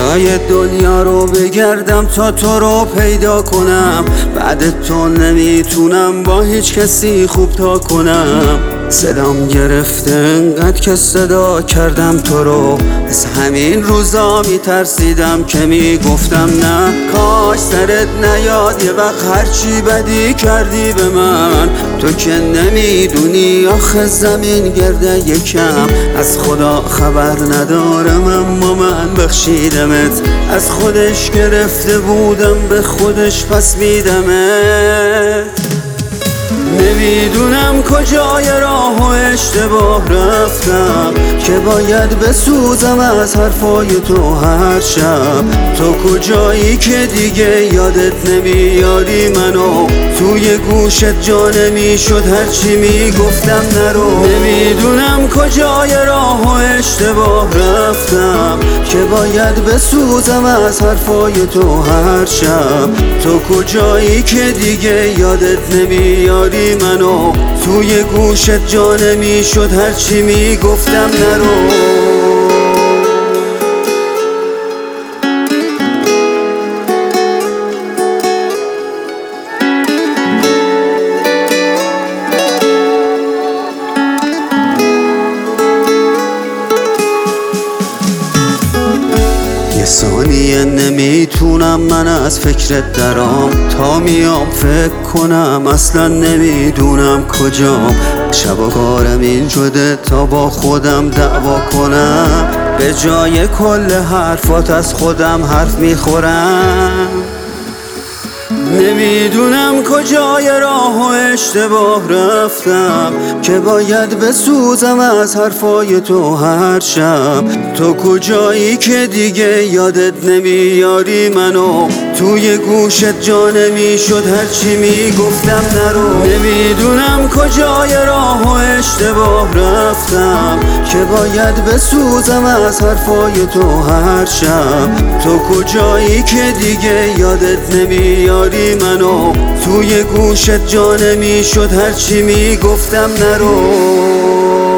جای دنیا رو بگردم تا تو رو پیدا کنم. بعد تو نمیتونم با هیچ کسی خوب تا کنم. صدام گرفته انقدر که صدا کردم تو رو. از همین روزا میترسیدم که میگفتم نه کاش سرت نیاد یه وقت هرچی بدی کردی به من. تو که نمیدونی آخه زمین گرده یکم. از خدا خبر ندارم اما من بخشیدمت. از خودش گرفته بودم به خودش پس میدمت. نمیدونم کجای راه و اشتباه رفتم که باید بسوزم از حرفای تو هر شب. تو کجایی که دیگه یادت نمیاری منو؟ توی گوشت جا نمیشد هرچی میگفتم نرو. نمیدونم کجای راه و اشتباه رفتم که باید بسوزم از حرفای تو هر شب. تو کجایی که دیگه یادت نمیاری منو؟ توی گوشت جا نمیشد هرچی میگفتم نرو. یه ثانیه نمیتونم من از فکرت درام. تا میام فکر کنم اصلا نمیدونم کجام. شب و کارم این شده تا با خودم دعوا کنم. به جای کل حرفات از خودم حرف میخورم. نمیدونم کجای راه و اشتباه رفتم که باید بسوزم از حرفای تو هر شب. تو کجایی که دیگه یادت نمیاری منو؟ توی گوشت جا نمیشد هرچی میگفتم نرو. نمیدونم کجای راه و اشتباه رفتم که باید بسوزم از حرفای تو هر شب. تو کجایی که دیگه یادت نمیاری منو؟ توی گوشت جا نمیشد هرچی میگفتم نرو.